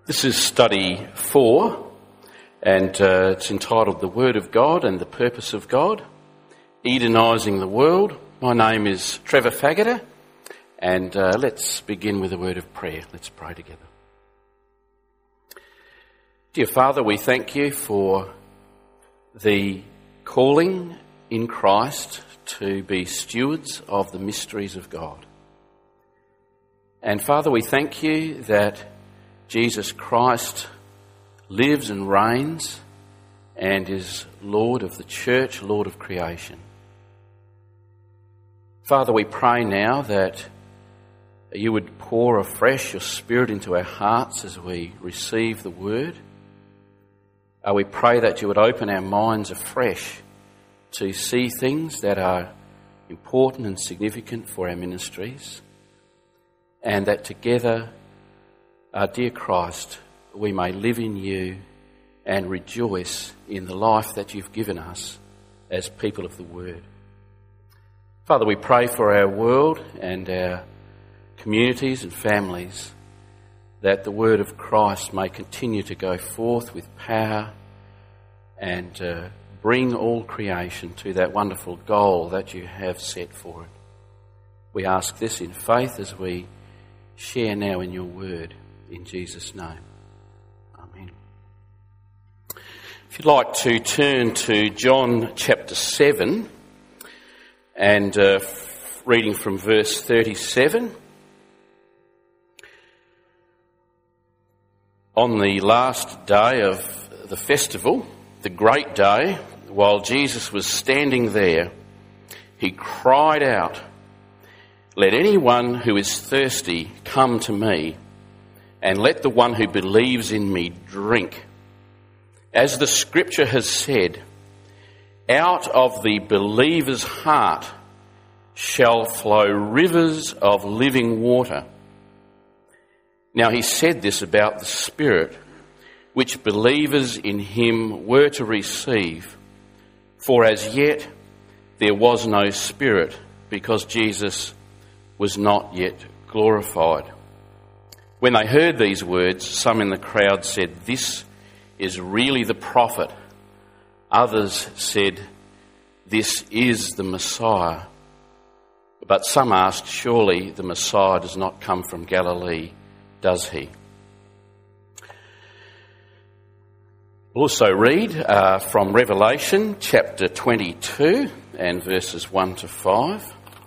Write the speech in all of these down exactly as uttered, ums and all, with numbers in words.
This is study four, and uh, it's entitled The Word of God and the Purpose of God, Edenising the World. My name is Trevor Faggoter, and uh, let's begin with a word of prayer. Let's pray together. Dear Father, we thank you for the calling in Christ to be stewards of the mysteries of God. And Father, we thank you that Jesus Christ lives and reigns and is Lord of the church, Lord of creation. Father, we pray now that you would pour afresh your Spirit into our hearts as we receive the word. Uh, we pray that you would open our minds afresh to see things that are important and significant for our ministries, and that together, Uh, dear Christ, we may live in you and rejoice in the life that you've given us as people of the Word. Father, we pray for our world and our communities and families, that the Word of Christ may continue to go forth with power and uh, bring all creation to that wonderful goal that you have set for it. We ask this in faith as we share now in your Word. In Jesus' name. Amen. If you'd like to turn to John chapter seven and uh, reading from verse thirty-seven. On the last day of the festival, the great day, while Jesus was standing there, he cried out, "Let anyone who is thirsty come to me, and let the one who believes in me drink. As the scripture has said, out of the believer's heart shall flow rivers of living water." Now he said this about the Spirit, which believers in him were to receive, for as yet there was no Spirit, because Jesus was not yet glorified. When they heard these words, some in the crowd said, "This is really the prophet." Others said, "This is the Messiah." But some asked, "Surely the Messiah does not come from Galilee, does he?" We'll also read uh, from Revelation chapter twenty-two and verses one to five.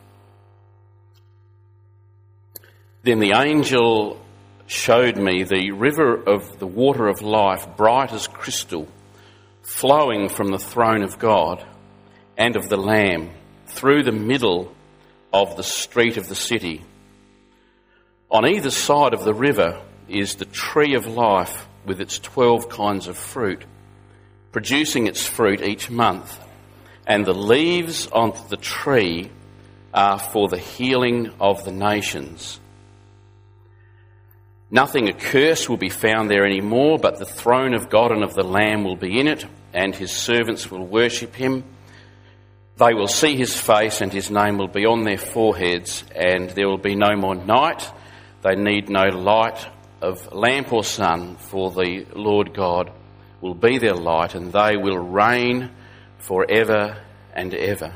Then the angel showed me the river of the water of life, bright as crystal, flowing from the throne of God and of the Lamb, through the middle of the street of the city. On either side of the river is the tree of life with its twelve kinds of fruit, producing its fruit each month, and the leaves on the tree are for the healing of the nations. Nothing accursed will be found there anymore, but the throne of God and of the Lamb will be in it, and his servants will worship him. They will see his face, and his name will be on their foreheads, and there will be no more night. They need no light of lamp or sun, for the Lord God will be their light, and they will reign forever and ever.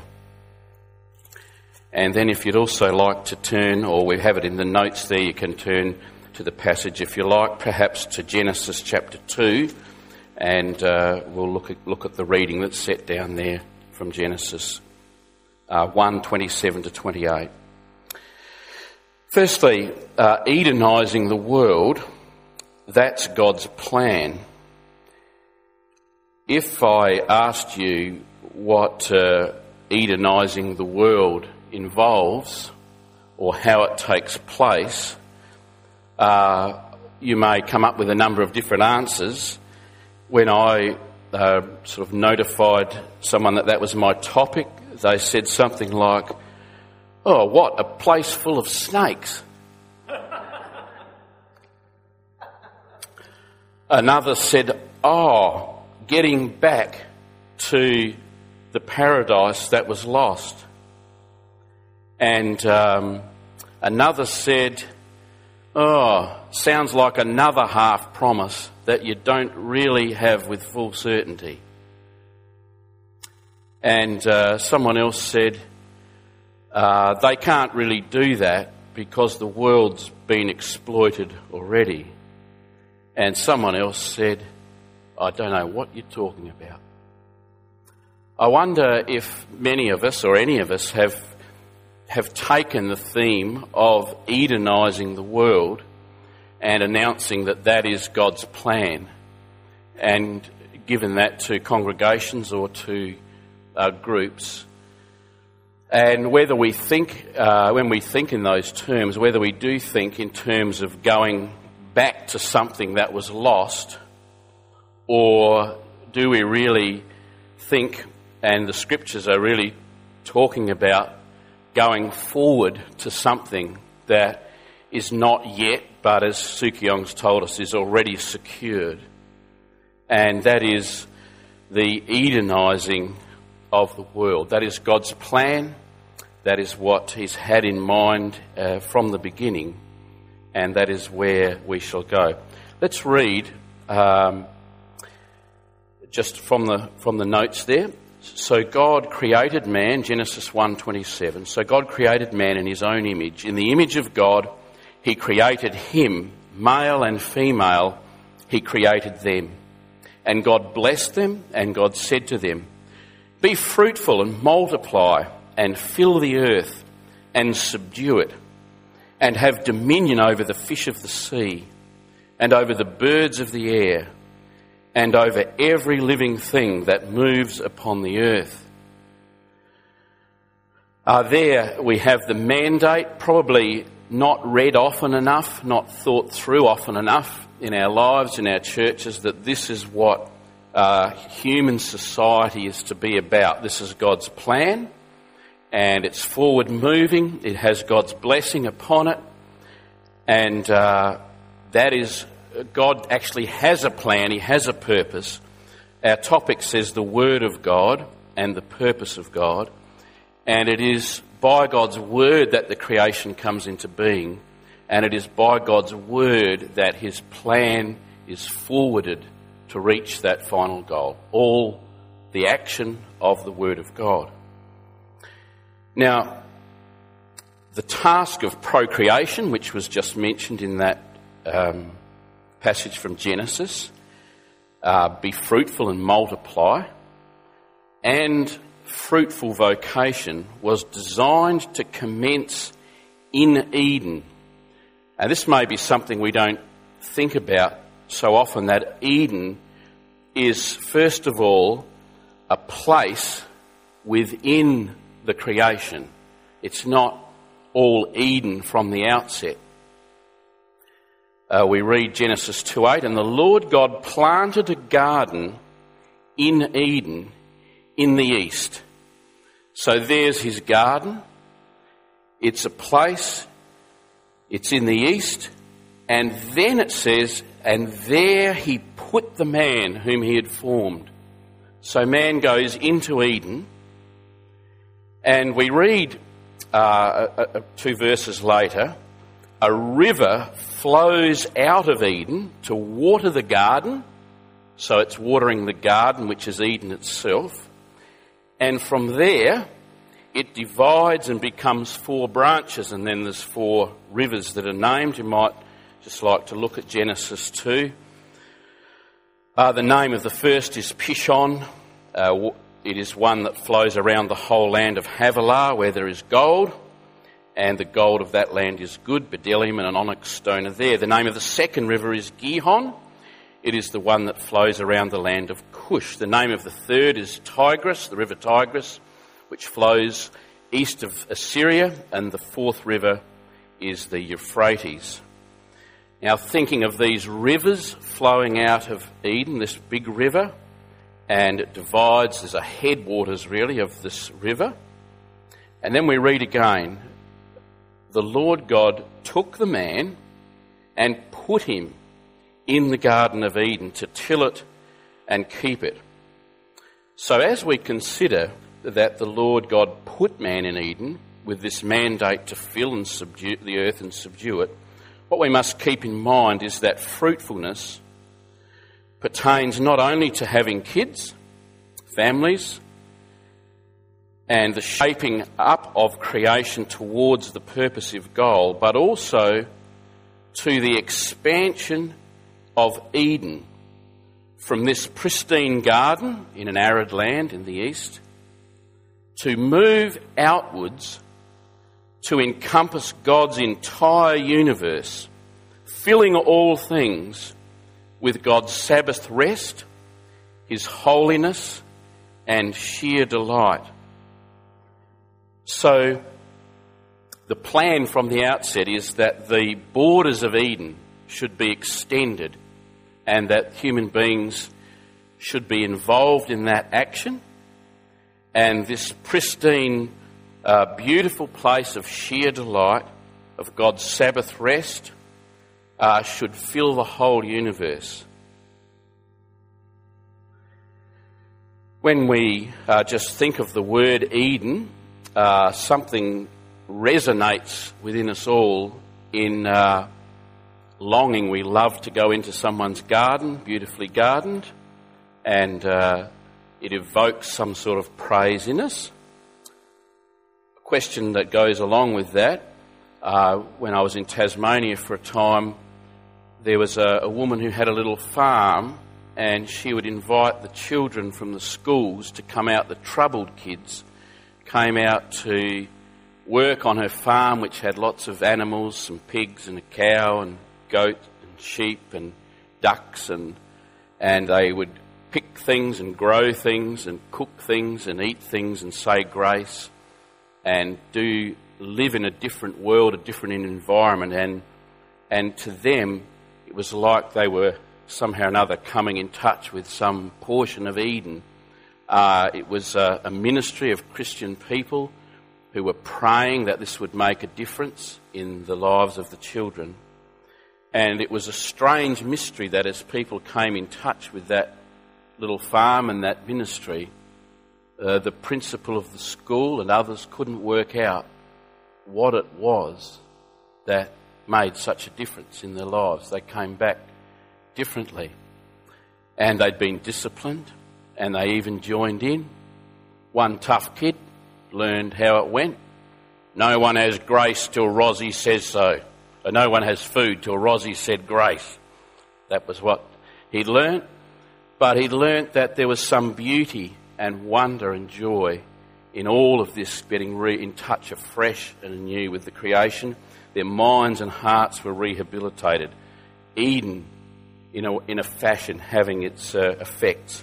And then if you'd also like to turn, or we have it in the notes there, you can turn to the passage, if you like, perhaps to Genesis chapter two, and uh, we'll look at, look at the reading that's set down there from Genesis uh, one, twenty-seven to twenty-eight. Firstly, uh, Edenising the world, that's God's plan. If I asked you what uh, Edenising the world involves, or how it takes place, Uh, you may come up with a number of different answers. When I uh, sort of notified someone that that was my topic, they said something like, "Oh, what, a place full of snakes." Another said, "Oh, getting back to the paradise that was lost." And um, another said, oh, sounds like another half promise that you don't really have with full certainty. And uh, someone else said, uh, they can't really do that because the world's been exploited already. And someone else said, I don't know what you're talking about. I wonder if many of us, or any of us, have have taken the theme of Edenising the world and announcing that that is God's plan, and given that to congregations or to uh, groups. And whether we think, uh, when we think in those terms, whether we do think in terms of going back to something that was lost, or do we really think, and the scriptures are really talking about going forward to something that is not yet, but as Sukyong's told us, is already secured. And that is the Edenising of the world. That is God's plan. That is what he's had in mind uh, from the beginning. And that is where we shall go. Let's read um, just from the from the notes there. So God created man, Genesis one twenty-seven. So God created man in his own image. In the image of God, he created him, male and female, he created them. And God blessed them, and God said to them, be fruitful and multiply, and fill the earth, and subdue it, and have dominion over the fish of the sea, and over the birds of the air, and over every living thing that moves upon the earth. Uh, there we have the mandate, probably not read often enough, not thought through often enough in our lives, in our churches, that this is what uh, human society is to be about. This is God's plan, and it's forward moving. It has God's blessing upon it, and uh, that is, God actually has a plan, he has a purpose. Our topic says the Word of God and the purpose of God, and it is by God's Word that the creation comes into being, and it is by God's Word that his plan is forwarded to reach that final goal. All the action of the Word of God. Now, the task of procreation, which was just mentioned in that um, passage from Genesis, uh, be fruitful and multiply, and fruitful vocation was designed to commence in Eden. And this may be something we don't think about so often, that Eden is first of all a place within the creation. It's not all Eden from the outset. Uh, we read Genesis two eight, and the Lord God planted a garden in Eden in the east. So there's his garden. It's a place. It's in the east. And then it says, and there he put the man whom he had formed. So man goes into Eden. And we read uh, uh, uh, two verses later, a river flows out of Eden to water the garden. So it's watering the garden, which is Eden itself. And from there, it divides and becomes four branches. And then there's four rivers that are named. You might just like to look at Genesis two. Uh, the name of the first is Pishon. Uh, it is one that flows around the whole land of Havilah, where there is gold. And the gold of that land is good. Bdellium and an onyx stone are there. The name of the second river is Gihon. It is the one that flows around the land of Cush. The name of the third is Tigris, the river Tigris, which flows east of Assyria. And the fourth river is the Euphrates. Now, thinking of these rivers flowing out of Eden, this big river, and it divides, there's a headwaters really of this river. And then we read again, the Lord God took the man and put him in the Garden of Eden to till it and keep it. So as we consider that the Lord God put man in Eden with this mandate to fill and subdue the earth and subdue it, what we must keep in mind is that fruitfulness pertains not only to having kids, families, and the shaping up of creation towards the purposive goal, but also to the expansion of Eden from this pristine garden in an arid land in the east to move outwards to encompass God's entire universe, filling all things with God's Sabbath rest, His holiness, and sheer delight. So, the plan from the outset is that the borders of Eden should be extended and that human beings should be involved in that action. And this pristine, uh, beautiful place of sheer delight, of God's Sabbath rest, uh, should fill the whole universe. When we uh, just think of the word Eden, uh, something resonates within us all in uh, longing. We love to go into someone's garden, beautifully gardened, and uh, it evokes some sort of praise in us. A question that goes along with that, uh, when I was in Tasmania for a time, there was a, a woman who had a little farm, and she would invite the children from the schools to come out, the troubled kids, came out to work on her farm, which had lots of animals, some pigs and a cow and goat and sheep and ducks, and and they would pick things and grow things and cook things and eat things and say grace and do live in a different world, a different environment, and and to them it was like they were somehow or another coming in touch with some portion of Eden. Uh, it was a, a ministry of Christian people who were praying that this would make a difference in the lives of the children. And it was a strange mystery that as people came in touch with that little farm and that ministry, uh, the principal of the school and others couldn't work out what it was that made such a difference in their lives. They came back differently. And they'd been disciplined, and they even joined in. One tough kid learned how it went. No one has grace till Rosie says so. Or no one has food till Rosie said grace. That was what he'd learnt. But he'd learnt that there was some beauty and wonder and joy in all of this, getting re- in touch afresh and anew with the creation. Their minds and hearts were rehabilitated. Eden, in a, in a fashion, having its uh, effects.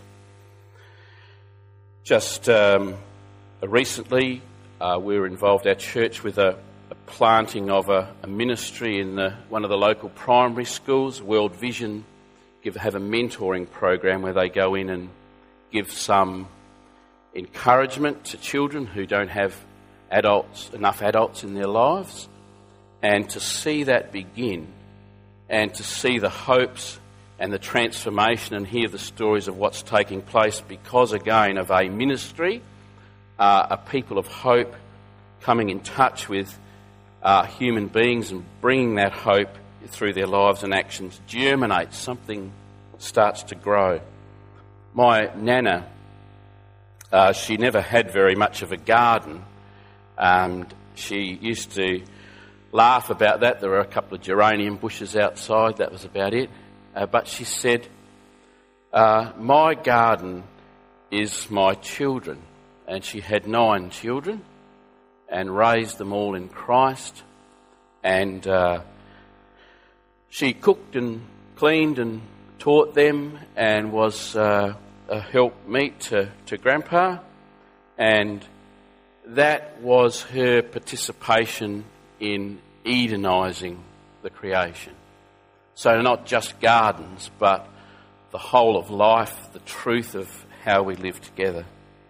Just um, recently, uh, we were involved, our church, with a, a planting of a, a ministry in the, one of the local primary schools. World Vision give have a mentoring program where they go in and give some encouragement to children who don't have adults, enough adults in their lives, and to see that begin, and to see the hopes and the transformation and hear the stories of what's taking place because, again, of a ministry, uh, a people of hope coming in touch with uh, human beings and bringing that hope through their lives and actions, germinates, something starts to grow. My nana, uh, she never had very much of a garden. Um, she used to laugh about that. There were a couple of geranium bushes outside, that was about it. Uh, but she said, uh, my garden is my children. And she had nine children and raised them all in Christ. And uh, she cooked and cleaned and taught them and was uh, a helpmeet to, to Grandpa. And that was her participation in Edenising the creation. So not just gardens, but the whole of life, the truth of how we live together.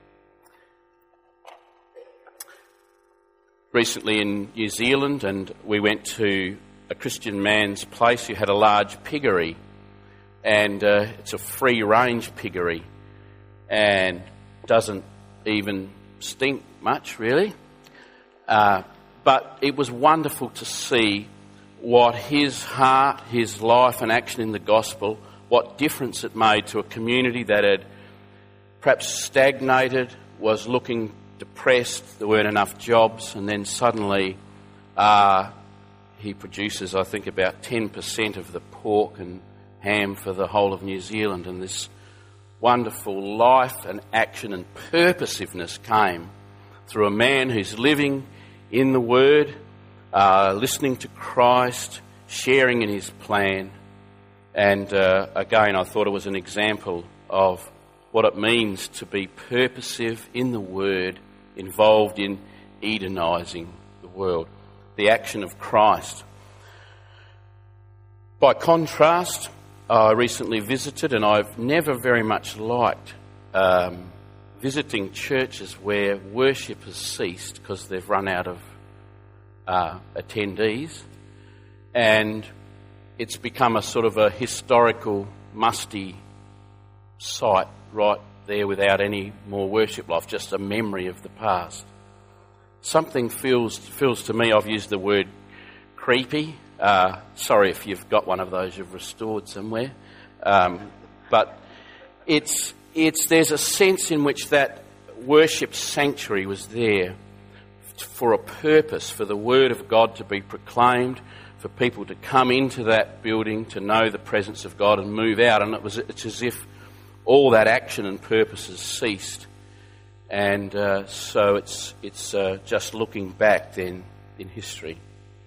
Recently in New Zealand, and we went to a Christian man's place who had a large piggery, and uh, it's a free-range piggery, and doesn't even stink much, really. Uh, but it was wonderful to see what his heart, his life and action in the gospel, what difference it made to a community that had perhaps stagnated, was looking depressed, there weren't enough jobs, and then suddenly uh, he produces, I think, about ten percent of the pork and ham for the whole of New Zealand, and this wonderful life and action and purposiveness came through a man who's living in the Word, uh, listening to Christ, sharing in his plan. And uh, again, I thought it was an example of what it means to be purposive in the Word, involved in Edenising the world, the action of Christ. By contrast, I recently visited, and I've never very much liked um, visiting churches where worship has ceased because they've run out of uh, attendees, and it's become a sort of a historical, musty site right there without any more worship life, just a memory of the past. Something feels feels to me, I've used the word creepy. Uh, sorry if you've got one of those you've restored somewhere. Um, but it's it's there's a sense in which that worship sanctuary was there for a purpose, for the Word of God to be proclaimed, for people to come into that building, to know the presence of God and move out. And it was it's as if all that action and purpose has ceased. And uh, so it's it's uh, just looking back then in history.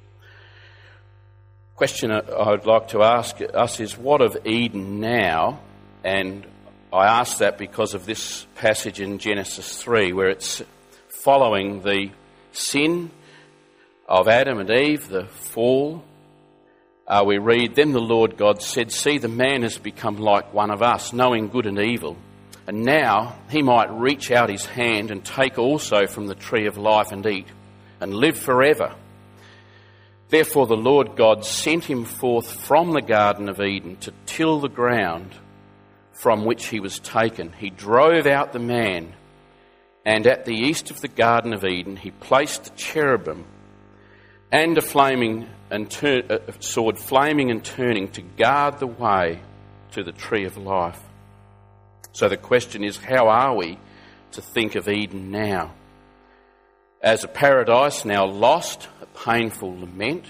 Question I'd like to ask us is, what of Eden now? And I ask that because of this passage in Genesis three, where it's following the sin of Adam and Eve, the fall. Uh, we read, "Then the Lord God said, see, the man has become like one of us, knowing good and evil. And now he might reach out his hand and take also from the tree of life and eat, and live forever. Therefore the Lord God sent him forth from the Garden of Eden to till the ground from which he was taken. He drove out the man, and at the east of the Garden of Eden he placed the cherubim and a flaming and tur- a sword flaming and turning to guard the way to the tree of life." So the question is, how are we to think of Eden now? As a paradise now lost, a painful lament.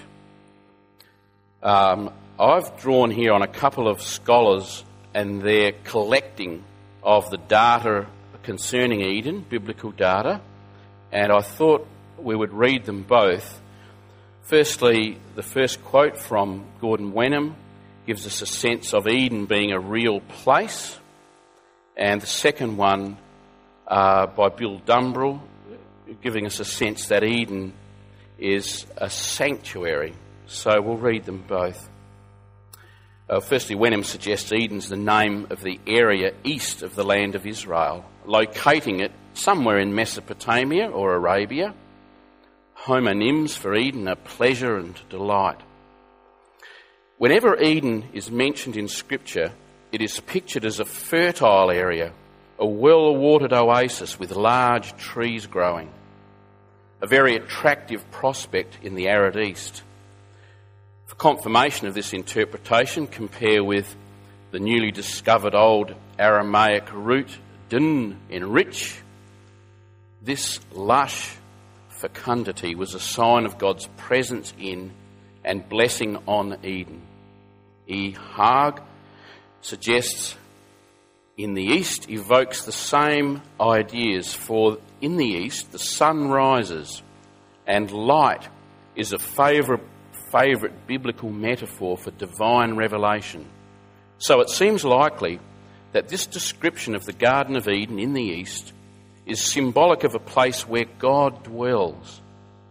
Um, I've drawn here on a couple of scholars and their collecting of the data concerning Eden, biblical data, and I thought we would read them both. Firstly, the first quote from Gordon Wenham gives us a sense of Eden being a real place, and the second one uh, by Bill Dumbrell, giving us a sense that Eden is a sanctuary. So we'll read them both. Uh, firstly, Wenham suggests Eden's the name of the area east of the land of Israel, locating it somewhere in Mesopotamia or Arabia. Homonyms for Eden are pleasure and delight. Whenever Eden is mentioned in Scripture, it is pictured as a fertile area, a well-watered oasis with large trees growing, a very attractive prospect in the arid east. For confirmation of this interpretation, compare with the newly discovered old Aramaic root din in rich. This lush fecundity was a sign of God's presence in and blessing on Eden. E. Haag suggests in the east evokes the same ideas, for in the east the sun rises and light is a favourite, favourite biblical metaphor for divine revelation. So it seems likely that this description of the Garden of Eden in the east is symbolic of a place where God dwells.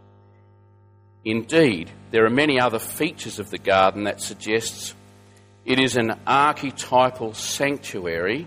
Indeed, there are many other features of the garden that suggests it is an archetypal sanctuary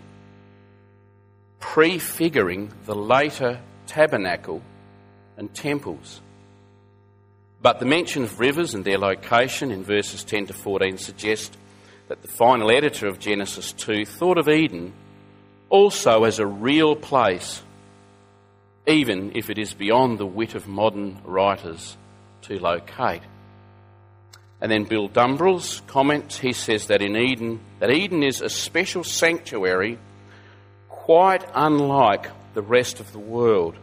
prefiguring the later tabernacle and temples. But the mention of rivers and their location in verses ten to fourteen suggests that the final editor of Genesis two thought of Eden also as a real place, even if it is beyond the wit of modern writers to locate. And then Bill Dumbrell's comment, he says that in Eden, that Eden is a special sanctuary quite unlike the rest of the world.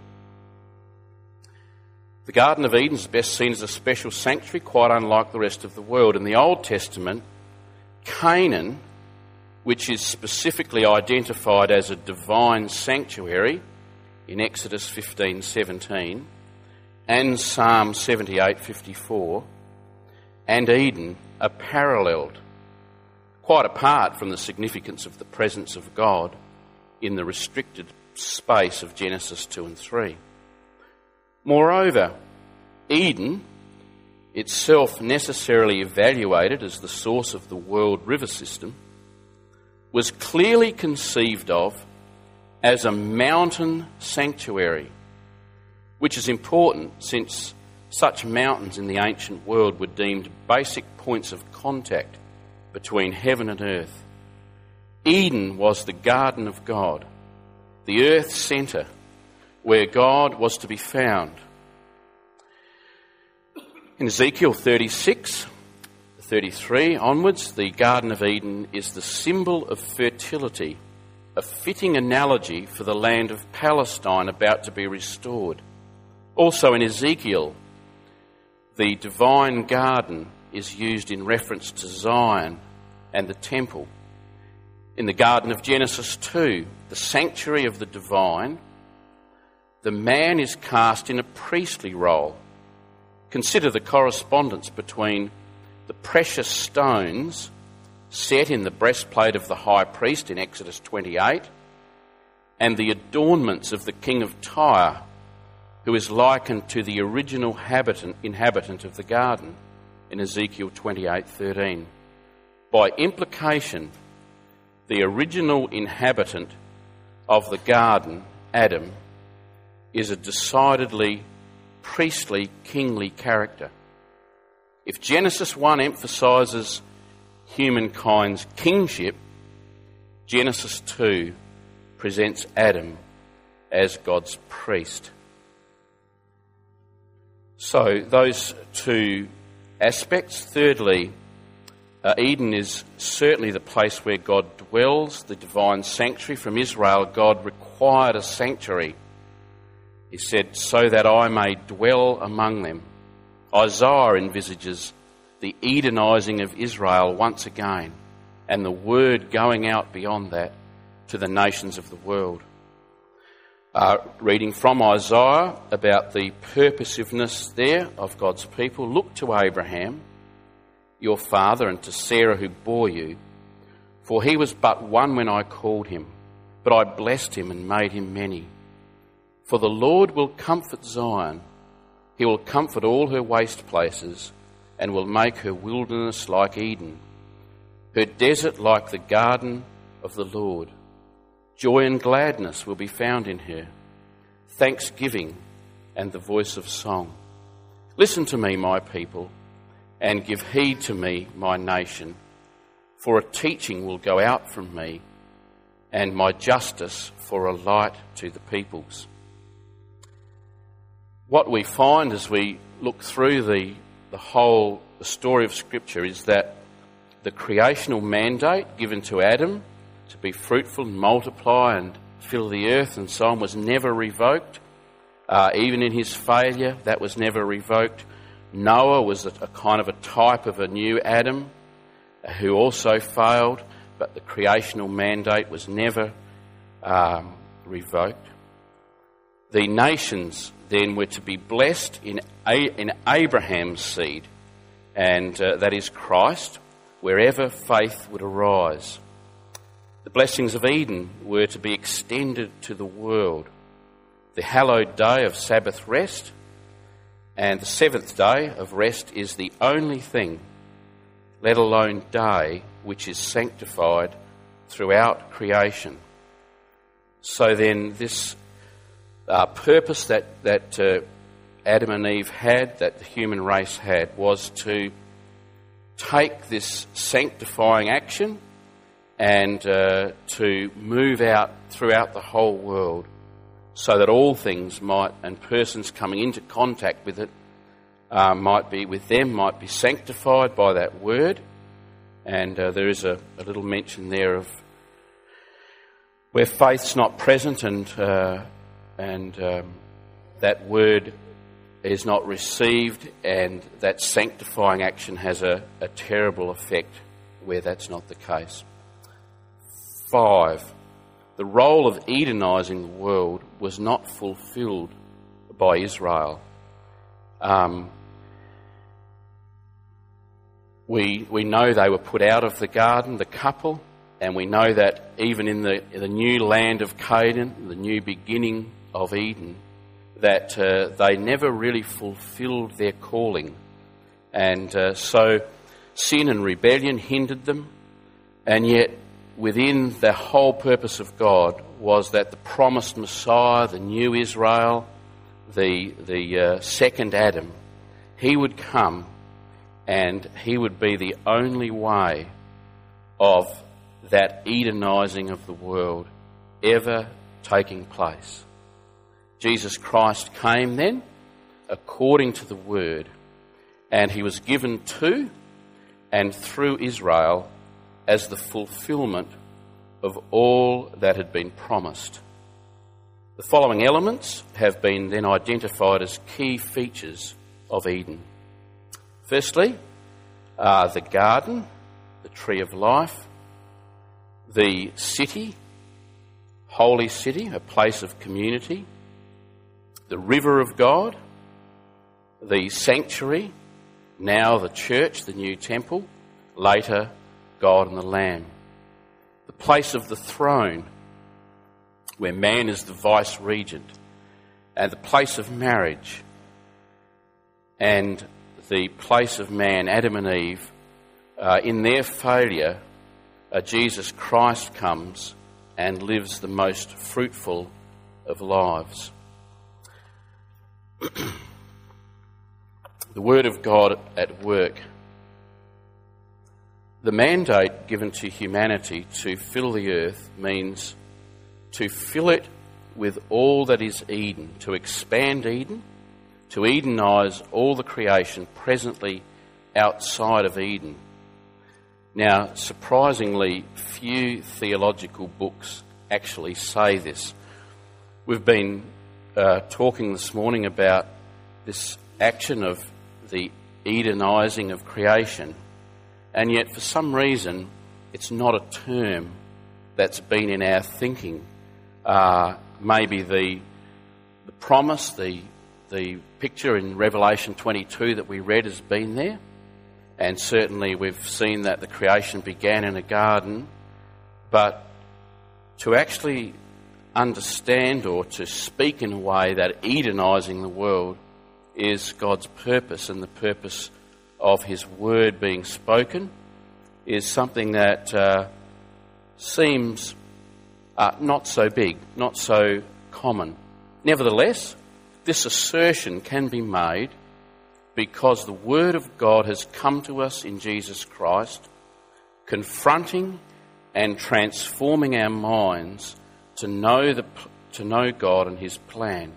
The Garden of Eden is best seen as a special sanctuary quite unlike the rest of the world. In the Old Testament, Canaan, which is specifically identified as a divine sanctuary in Exodus fifteen seventeen and Psalm seventy-eight fifty-four, and Eden are paralleled, quite apart from the significance of the presence of God in the restricted space of Genesis two and three. Moreover, Eden, itself necessarily evaluated as the source of the world river system, was clearly conceived of as a mountain sanctuary, which is important since such mountains in the ancient world were deemed basic points of contact between heaven and earth. Eden was the garden of God, the earth's centre, where God was to be found. In Ezekiel thirty-six, thirty-three onwards, the Garden of Eden is the symbol of fertility, a fitting analogy for the land of Palestine about to be restored. Also in Ezekiel, the divine garden is used in reference to Zion and the temple. In the Garden of Genesis two, the sanctuary of the divine, the man is cast in a priestly role. Consider the correspondence between the precious stones set in the breastplate of the high priest in Exodus twenty-eight and the adornments of the king of Tyre, who is likened to the original habitant, inhabitant of the garden in Ezekiel twenty-eight thirteen. By implication, the original inhabitant of the garden, Adam, is a decidedly priestly, kingly character. If Genesis one emphasises humankind's kingship, Genesis two presents Adam as God's priest. So those two aspects. Thirdly, uh, Eden is certainly the place where God dwells, the divine sanctuary. From Israel, God required a sanctuary. He said, so that I may dwell among them. Isaiah envisages the Edenizing of Israel once again, and the word going out beyond that to the nations of the world. Uh, reading from Isaiah about the purposiveness there of God's people, look to Abraham, your father, and to Sarah who bore you, for he was but one when I called him, but I blessed him and made him many. For the Lord will comfort Zion, he will comfort all her waste places, and will make her wilderness like Eden, her desert like the garden of the Lord. Joy and gladness will be found in her, thanksgiving and the voice of song. Listen to me, my people, and give heed to me, my nation, for a teaching will go out from me, and my justice for a light to the peoples. What we find as we look through the, the whole the story of Scripture is that the creational mandate given to Adam to be fruitful and multiply and fill the earth and so on was never revoked. Uh, even in his failure, that was never revoked. Noah was a, a kind of a type of a new Adam uh, who also failed, but the creational mandate was never um, revoked. The nations then were to be blessed in, A- in Abraham's seed, and uh, that is Christ, wherever faith would arise. The blessings of Eden were to be extended to the world. The hallowed day of Sabbath rest and the seventh day of rest is the only thing, let alone day, which is sanctified throughout creation. So then this uh, purpose that, that uh, Adam and Eve had, that the human race had, was to take this sanctifying action and uh, to move out throughout the whole world so that all things might, and persons coming into contact with it, uh, might be with them, might be sanctified by that word. And uh, there is a, a little mention there of where faith's not present and uh, and um, that word is not received, and that sanctifying action has a, a terrible effect where that's not the case. Five, the role of Edenising the world was not fulfilled by Israel. Um, we we know they were put out of the garden, the couple, and we know that even in the, in the new land of Canaan, the new beginning of Eden, that uh, they never really fulfilled their calling. And uh, so sin and rebellion hindered them, and yet within the whole purpose of God was that the promised Messiah, the new Israel, the, the uh, second Adam, he would come and he would be the only way of that Edenising of the world ever taking place. Jesus Christ came then according to the word, and he was given to and through Israel as the fulfilment of all that had been promised. The following elements have been then identified as key features of Eden. Firstly, uh, the garden, the tree of life, the city, holy city, a place of community, the river of God, the sanctuary, now the church, the new temple, later God and the Lamb. The place of the throne, where man is the vice-regent, and the place of marriage, and the place of man, Adam and Eve, uh, in their failure, uh, Jesus Christ comes and lives the most fruitful of lives. The Word of God at work. The mandate given to humanity to fill the earth means to fill it with all that is Eden, to expand Eden, to Edenise all the creation presently outside of Eden. Now, surprisingly, few theological books actually say this. We've been uh, talking this morning about this action of the Edenising of creation, and yet for some reason it's not a term that's been in our thinking. Uh, maybe the the promise, the the picture in Revelation twenty-two that we read has been there, and certainly we've seen that the creation began in a garden, but to actually understand or to speak in a way that Edenising the world is God's purpose, and the purpose of his word being spoken is something that uh, seems uh, not so big, not so common. Nevertheless, this assertion can be made because the word of God has come to us in Jesus Christ, confronting and transforming our minds to know the to know God and his plan.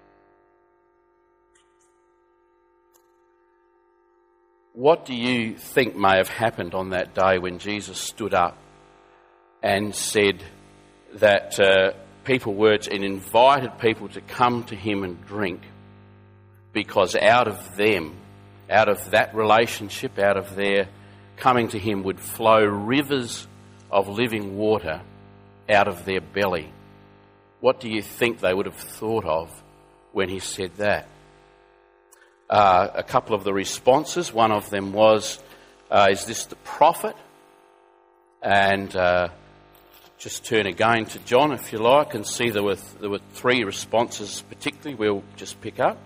What do you think may have happened on that day when Jesus stood up and said that uh, people were to, and invited people to come to him and drink, because out of them, out of that relationship, out of their coming to him would flow rivers of living water out of their belly? What do you think they would have thought of when he said that? Uh, a couple of the responses, one of them was, uh, is this the prophet? And uh, just turn again to John, if you like, and see there were, there were three responses particularly we'll just pick up.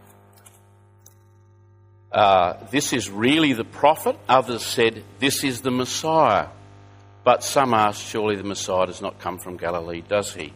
Uh, this is really the prophet. Others said, this is the Messiah. But some asked, surely the Messiah does not come from Galilee, does he?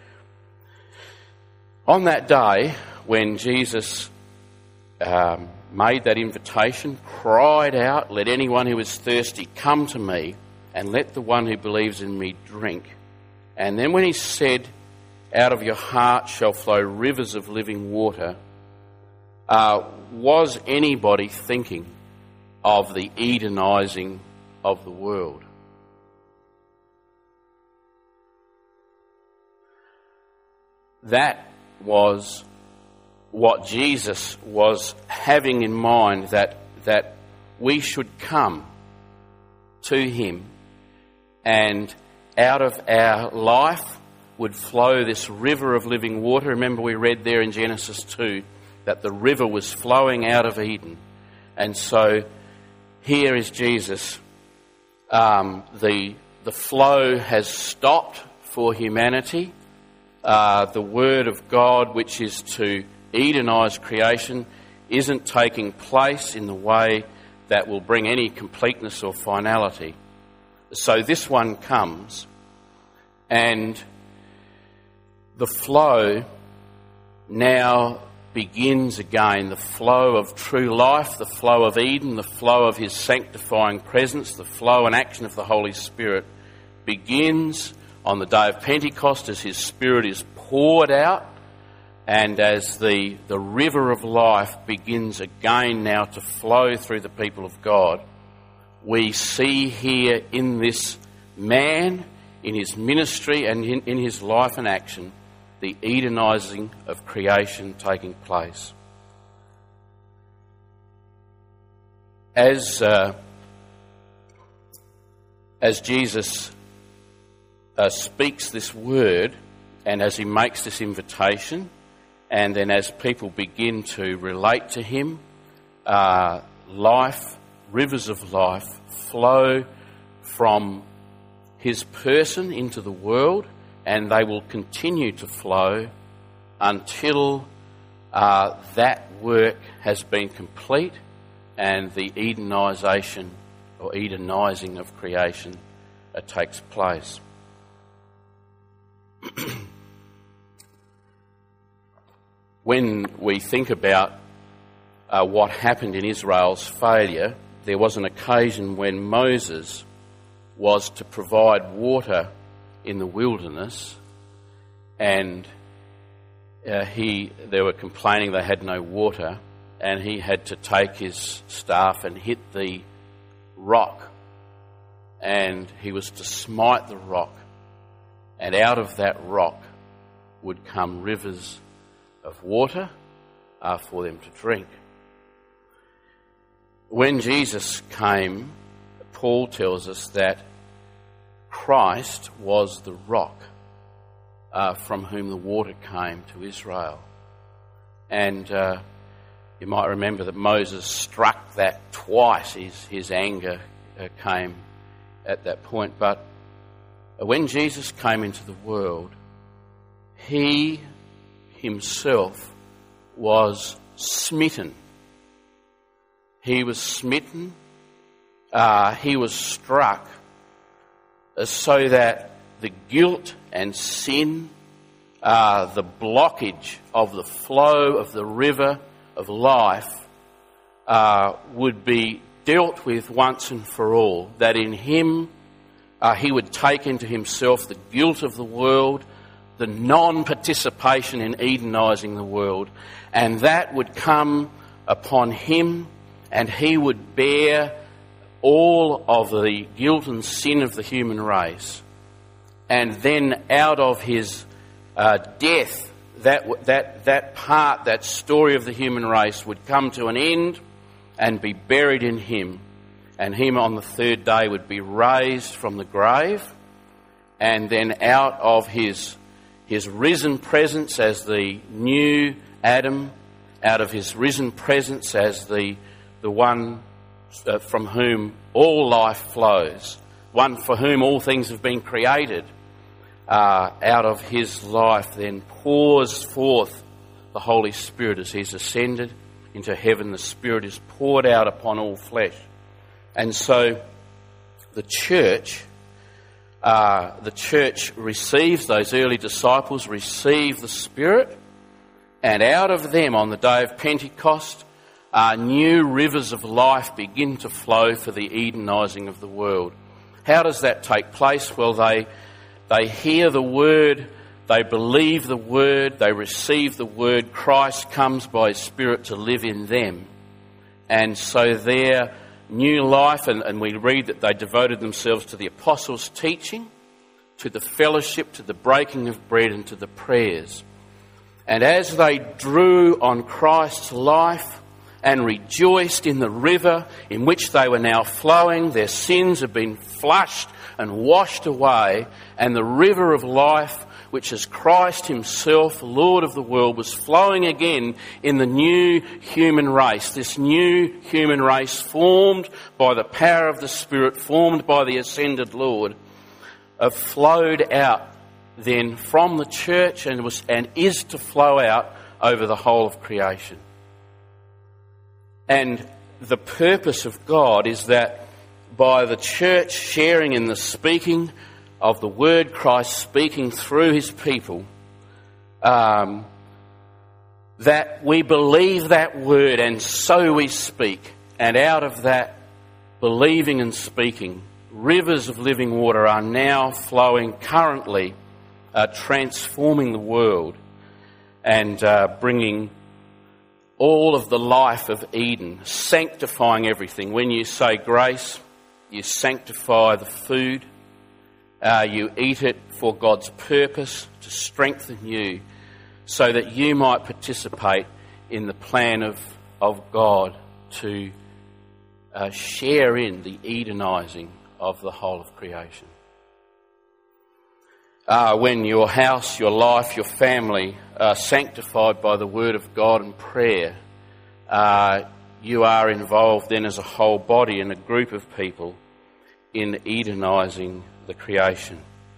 On that day, when Jesus um, made that invitation, cried out, let anyone who is thirsty come to me, and let the one who believes in me drink. And then when he said, out of your heart shall flow rivers of living water, uh, was anybody thinking of the Edenizing of the world? That was what Jesus was having in mind, that that we should come to him, and out of our life would flow this river of living water. Remember, we read there in Genesis two that the river was flowing out of Eden. And so here is Jesus. Um, the, the flow has stopped for humanity. Uh, the Word of God, which is to Edenize creation, isn't taking place in the way that will bring any completeness or finality. So this one comes, and the flow now begins again, the flow of true life, the flow of Eden, the flow of his sanctifying presence, the flow and action of the Holy Spirit begins on the day of Pentecost as his Spirit is poured out, and as the, the river of life begins again now to flow through the people of God. We see here in this man, in his ministry and in, in his life and action, the Edenizing of creation taking place. As, uh, as Jesus uh, speaks this word, and as he makes this invitation, and then as people begin to relate to him, uh, life, rivers of life flow from his person into the world, and they will continue to flow until uh, that work has been complete and the Edenization or Edenizing of creation uh, takes place. When we think about uh, what happened in Israel's failure, there was an occasion when Moses was to provide water in the wilderness, and uh, he they were complaining they had no water, and he had to take his staff and hit the rock, and he was to smite the rock, and out of that rock would come rivers of water uh, for them to drink. When Jesus came, Paul tells us that Christ was the rock uh, from whom the water came to Israel. And uh, you might remember that Moses struck that twice. His, his anger uh, came at that point. But when Jesus came into the world, he himself was smitten. He was smitten. Uh, he was struck uh, so that the guilt and sin, uh, the blockage of the flow of the river of life uh, would be dealt with once and for all. That in him uh, he would take into himself the guilt of the world, the non-participation in Edenizing the world, and that would come upon him, and he would bear all of the guilt and sin of the human race. And then out of his uh, death, that, that, that part, that story of the human race would come to an end and be buried in him. And him on the third day would be raised from the grave, and then out of his His risen presence as the new Adam, out of his risen presence as the the one uh, from whom all life flows, one for whom all things have been created, uh, out of his life then pours forth the Holy Spirit as he's ascended into heaven. The Spirit is poured out upon all flesh. And so the church... Uh, the church receives, those early disciples receive the Spirit, and out of them on the day of Pentecost, uh, new rivers of life begin to flow for the Edenizing of the world. How does that take place? Well, they they hear the word, they believe the word, they receive the word, Christ comes by his Spirit to live in them. And so their new life, and, and we read that they devoted themselves to the apostles' teaching, to the fellowship, to the breaking of bread, and to the prayers. And as they drew on Christ's life and rejoiced in the river in which they were now flowing, their sins had been flushed and washed away, and the river of life, which is Christ himself, Lord of the world, was flowing again in the new human race. This new human race formed by the power of the Spirit, formed by the ascended Lord, uh, flowed out then from the church and was and is to flow out over the whole of creation. And the purpose of God is that by the church sharing in the speaking of the word, Christ speaking through his people, um, that we believe that word and so we speak. And out of that believing and speaking, rivers of living water are now flowing currently, uh, transforming the world and uh, bringing all of the life of Eden, sanctifying everything. When you say grace, you sanctify the food. Uh, you eat it for God's purpose, to strengthen you, so that you might participate in the plan of, of God to uh, share in the Edenizing of the whole of creation. Uh, when your house, your life, your family are sanctified by the word of God and prayer, uh, you are involved then as a whole body and a group of people in Edenizing the creation.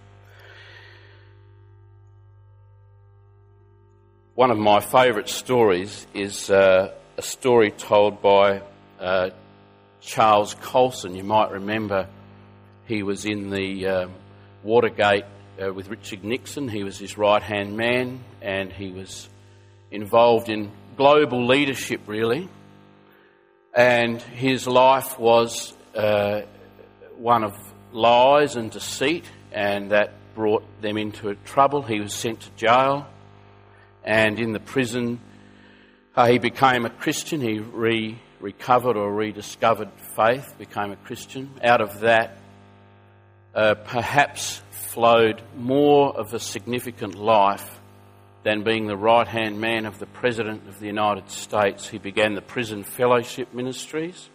One of my favourite stories is uh, a story told by uh, Charles Colson. You might remember he was in the um, Watergate uh, with Richard Nixon. He was his right-hand man, and he was involved in global leadership, really. And his life was uh, one of lies and deceit, and that brought them into trouble. He was sent to jail, and in the prison uh, he became a Christian. He re- recovered or rediscovered faith, became a Christian. Out of that uh, perhaps flowed more of a significant life than being the right-hand man of the President of the United States. He began the Prison Fellowship Ministries,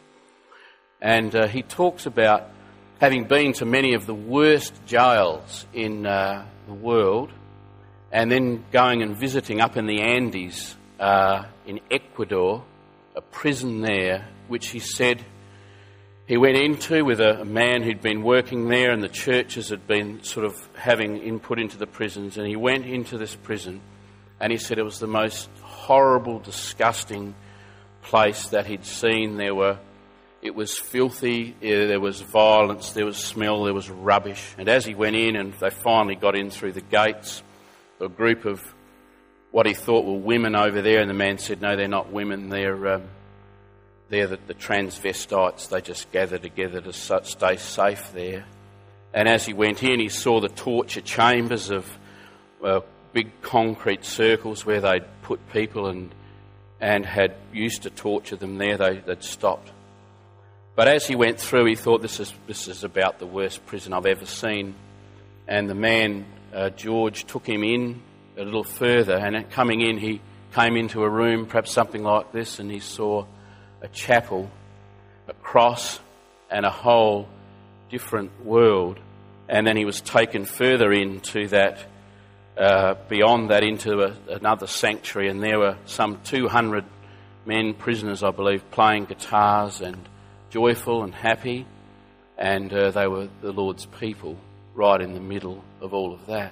and uh, he talks about having been to many of the worst jails in uh, the world, and then going and visiting up in the Andes uh, in Ecuador, a prison there, which he said he went into with a, a man who'd been working there, and the churches had been sort of having input into the prisons, and he went into this prison, and he said it was the most horrible, disgusting place that he'd seen. There were It was filthy, there was violence, there was smell, there was rubbish. And as he went in and they finally got in through the gates, a group of what he thought were women over there, and the man said, no, they're not women, they're, um, they're the, the transvestites. They just gather together to stay safe there. And as he went in, he saw the torture chambers of uh, big concrete circles where they'd put people and, and had used to torture them there. They, they'd stopped. But as he went through, he thought, this is this is about the worst prison I've ever seen. And the man, uh, George, took him in a little further. And coming in, he came into a room, perhaps something like this, and he saw a chapel, a cross, and a whole different world. And then he was taken further into that, uh, beyond that, into a, another sanctuary. And there were some two hundred men, prisoners, I believe, playing guitars and joyful and happy, and uh, they were the Lord's people right in the middle of all of that.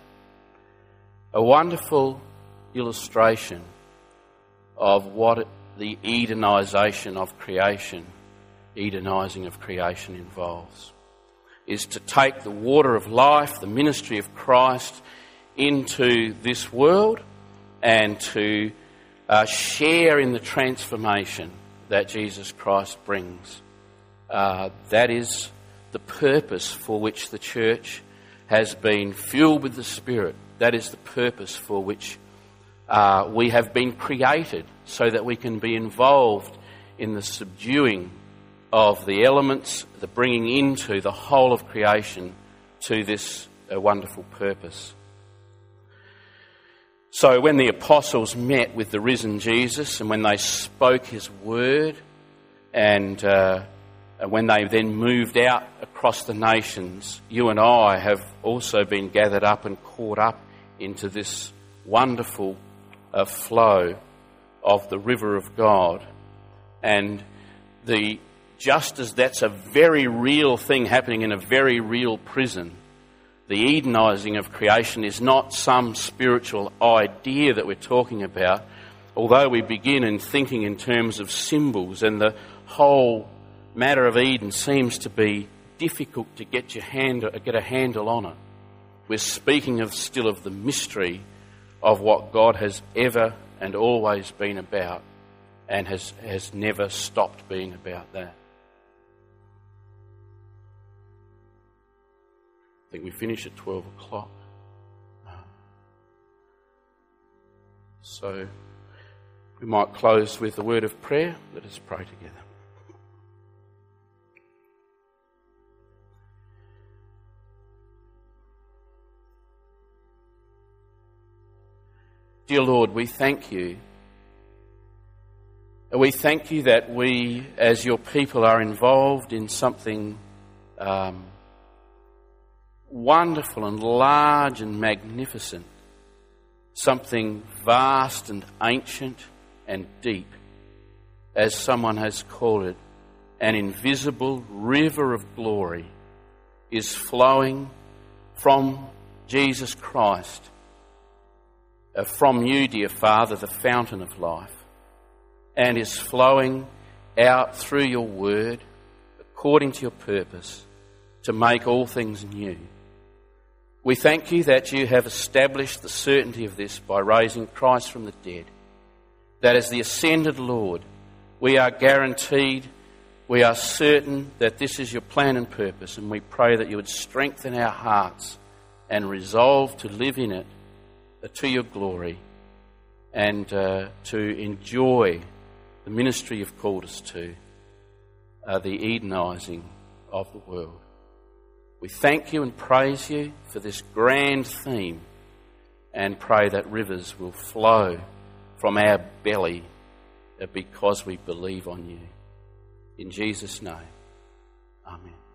A wonderful illustration of what it, the Edenization of creation, Edenizing of creation involves, is to take the water of life, the ministry of Christ, into this world and to uh, share in the transformation that Jesus Christ brings. Uh, that is the purpose for which the church has been fueled with the Spirit. That is the purpose for which uh, we have been created, so that we can be involved in the subduing of the elements, the bringing into the whole of creation to this uh, wonderful purpose. So when the apostles met with the risen Jesus, and when they spoke his word, and uh, when they then moved out across the nations, you and I have also been gathered up and caught up into this wonderful uh, flow of the river of God. And the just as that's a very real thing happening in a very real prison, the Edenizing of creation is not some spiritual idea that we're talking about, although we begin in thinking in terms of symbols, and the whole matter of Eden seems to be difficult to get your hand, get a handle on it. We're speaking of still of the mystery of what God has ever and always been about, and has, has never stopped being about that. I think we finish at twelve o'clock. So we might close with a word of prayer. Let us pray together. Dear Lord, we thank you. We thank you that we, as your people, are involved in something um, wonderful and large and magnificent, something vast and ancient and deep, as someone has called it. An invisible river of glory is flowing from Jesus Christ, uh, from you, dear Father, the fountain of life, and is flowing out through your word according to your purpose to make all things new. We thank you that you have established the certainty of this by raising Christ from the dead, that as the ascended Lord, we are guaranteed, we are certain that this is your plan and purpose, and we pray that you would strengthen our hearts and resolve to live in it uh, to your glory, and uh, to enjoy the ministry you've called us to, uh, the Edenizing of the world. We thank you and praise you for this grand theme, and pray that rivers will flow from our belly because we believe on you. In Jesus' name, amen.